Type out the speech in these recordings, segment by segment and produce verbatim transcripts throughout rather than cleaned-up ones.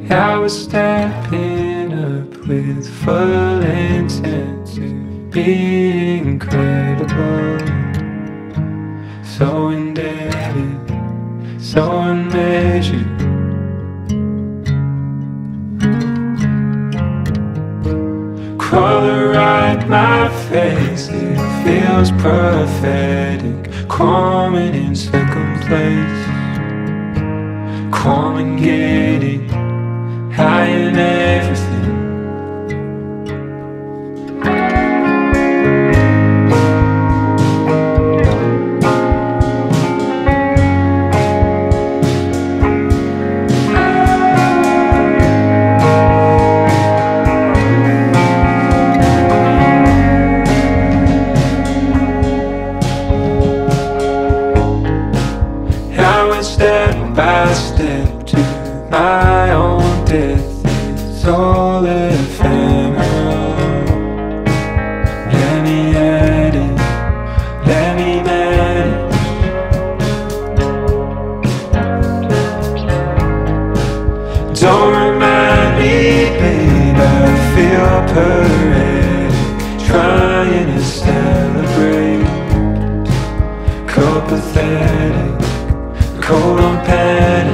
I was stepping up with full intent to be incredible. So indebted, so unmeasured. Color right my face, it feels prophetic. Calming in second place, calm and giddy, high in everything. Step by step to my own death, it's all ephemeral. Let me at it, let me manage. Don't remind me, babe, I feel pathetic, trying to celebrate. Copacetic, cold on panic.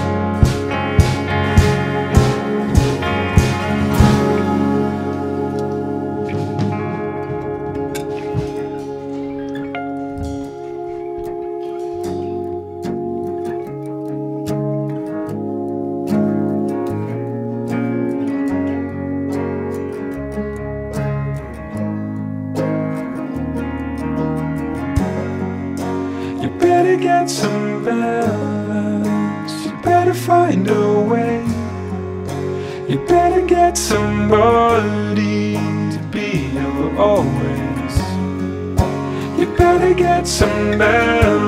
You better get some balance, you better find a way. You better get somebody to be your always. You better get some balance.